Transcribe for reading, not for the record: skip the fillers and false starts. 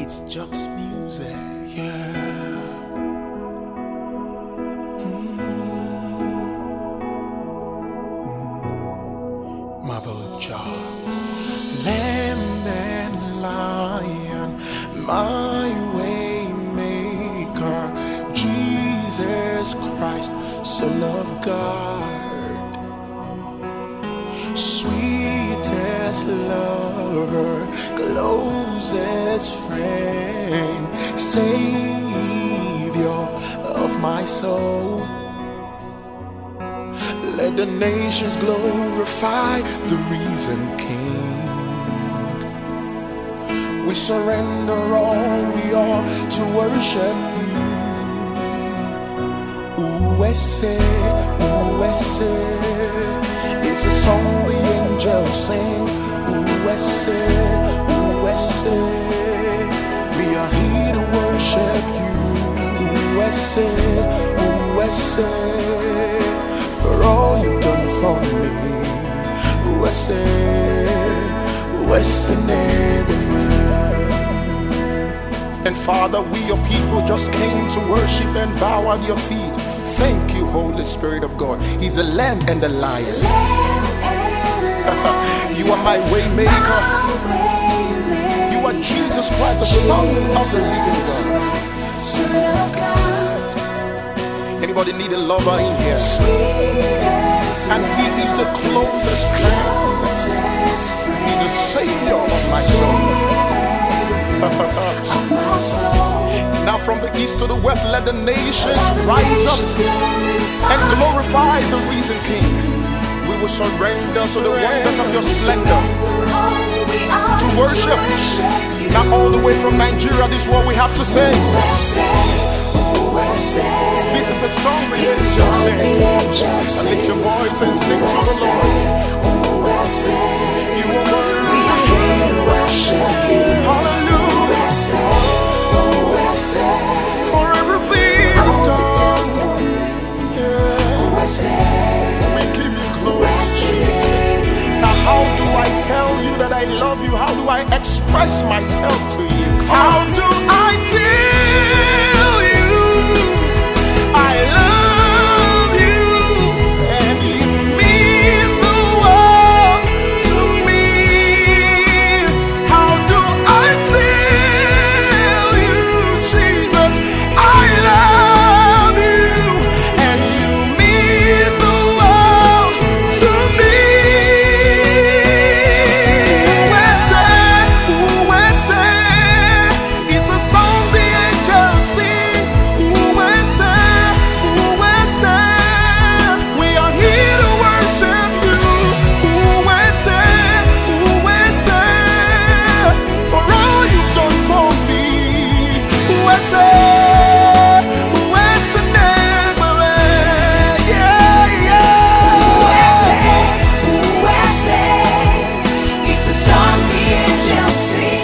It's just music, yeah. Mother John, Lamb and Lion, my way maker, Jesus Christ, Son of God, sweetest lover, closest friend, Savior of my soul. Let the nations glorify the risen King. We surrender all we are to worship you. USA, USA, it's a song the angels sing. USA, USA, we are here to worship you. USA, USA, for all you've done for me. USA, USA, and Father, we your people just came to worship and bow at your feet. Thank you, Holy Spirit of God. He's a lamb and a lion. You are my way maker. You are Jesus Christ, the Son of the living God. Anybody need a lover in here? And he is the closest friend. He's the Savior of my soul. Now from the east to the west, let the nations rise up and glorify the risen King. We will surrender to the wonders of your splendor, to worship. Now all the way from Nigeria, this is what we have to say. This is a song we need to sing. Lift your voice and sing to the Lord. You are worthy. Hallelujah. For everything you've done. We give you glory, Jesus. Now how do I tell you that I love you? How do I express myself to you? How do I tell you I love you and you mean the world to me? How do I tell you, Jesus, I love you and you mean the world to me? USA, it's a song the angels sing. USA, we are here to worship you. USA, for all you've done for me. USA, it's the song the angels sing.